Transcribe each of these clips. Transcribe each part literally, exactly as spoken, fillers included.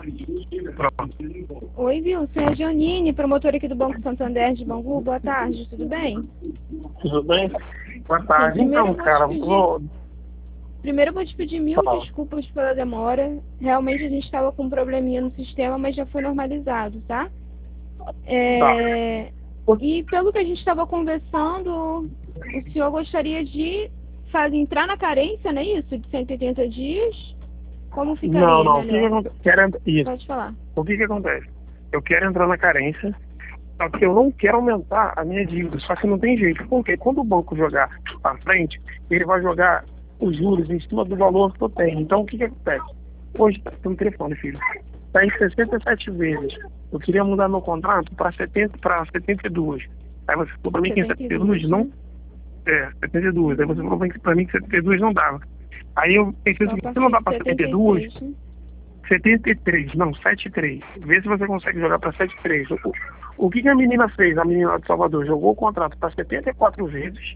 Pronto. Oi, Wilson, é a Janine, promotora aqui do Banco Santander de Bangu. Boa tarde, tudo bem? Tudo bem? Boa tarde. Sim, primeiro Então, eu vou cara, te pedir, vou... primeiro eu vou te pedir mil Fala. desculpas pela demora. Realmente a gente estava com um probleminha no sistema, mas já foi normalizado, tá? Tá. É... E pelo que a gente estava conversando, o senhor gostaria de fazer, entrar na carência, não é isso? De cento e oitenta dias? Como Não, ficaria não. O que que melhor? acontece? Quero... ent- Isso. Pode falar. O que que acontece? Eu quero entrar na carência, só que eu não quero aumentar a minha dívida. Só que não tem jeito. Porque quando o banco jogar para frente, ele vai jogar os juros em cima do valor que eu tenho. Então, o que que acontece? Hoje, tá no telefone, filho. Está em sessenta e sete vezes. Eu queria mudar meu contrato para setenta, para setenta e duas. Aí você falou para mim que em setenta e duas não... É, setenta e duas. Aí você falou para mim que setenta e duas não dava. Aí eu pensei o Só a seguinte, se não partir dá de para setenta e duas, setenta e seis, né? setenta e três, não, setenta e três. Vê se você consegue jogar para setenta e três. O, o que, que a menina fez, a menina de Salvador? Jogou o contrato para setenta e quatro vezes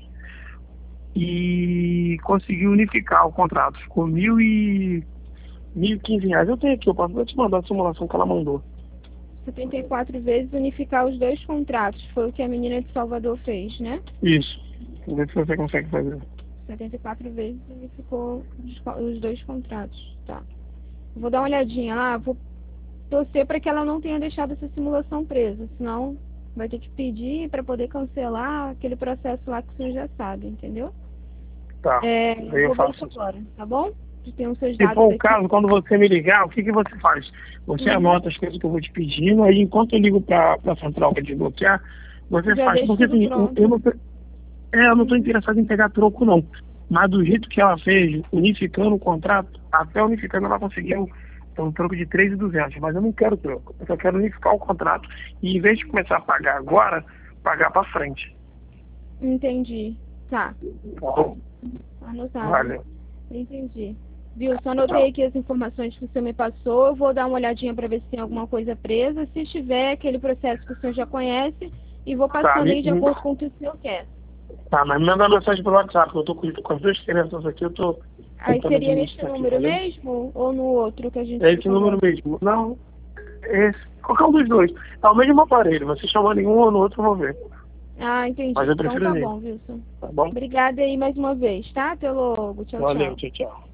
e conseguiu unificar o contrato. Ficou mil e... mil e quinze reais. Eu tenho aqui, eu posso te mandar a simulação que ela mandou. setenta e quatro vezes unificar os dois contratos. Foi o que a menina de Salvador fez, né? Isso. Vê se você consegue fazer. setenta e quatro vezes unificou os, co- os dois contratos. Tá. Vou dar uma olhadinha lá. Vou torcer para que ela não tenha deixado essa simulação presa. Senão vai ter que pedir para poder cancelar aquele processo lá que o senhor já sabe, entendeu? Tá. É, Aí eu eu vou ver isso faço isso. agora, tá bom? De ter os seus Se dados for o aqui. caso, quando você me ligar, o que, que você faz? Você Uhum. anota as coisas que eu vou te pedindo, aí enquanto eu ligo para a central para desbloquear, você Já faz. deixa Porque tudo assim, eu, pronto. eu não, tô- é, eu não estou Uhum. interessado em pegar troco, não. Mas do jeito que ela fez, unificando o contrato, até unificando ela conseguiu um troco de três mil e duzentos. Mas eu não quero troco. Eu só quero unificar o contrato e, em vez de começar a pagar agora, pagar para frente. Entendi. Tá. Tá bom? Anotado. Valeu. Entendi. Viu? Só anotei aqui as informações que o senhor me passou. Eu vou dar uma olhadinha para ver se tem alguma coisa presa. Se tiver, aquele processo que o senhor já conhece. E vou Tá, passando me, aí de me- acordo com o que o senhor quer. tá, mas me manda uma mensagem pelo WhatsApp, que eu tô com, com as duas crianças aqui, eu tô Aí tentando seria nesse administrar aqui, número valeu? mesmo? Ou no outro que a gente É se esse número conversa? mesmo. Não, esse, qualquer um dos dois. É o mesmo aparelho, você chamando em um ou no outro, eu vou ver. Ah, entendi. Mas eu Então prefiro tá nele, bom, Wilson. tá bom? Obrigada aí mais uma vez, tá? Até logo. Tchau, Valeu, tchau. tchau, tchau.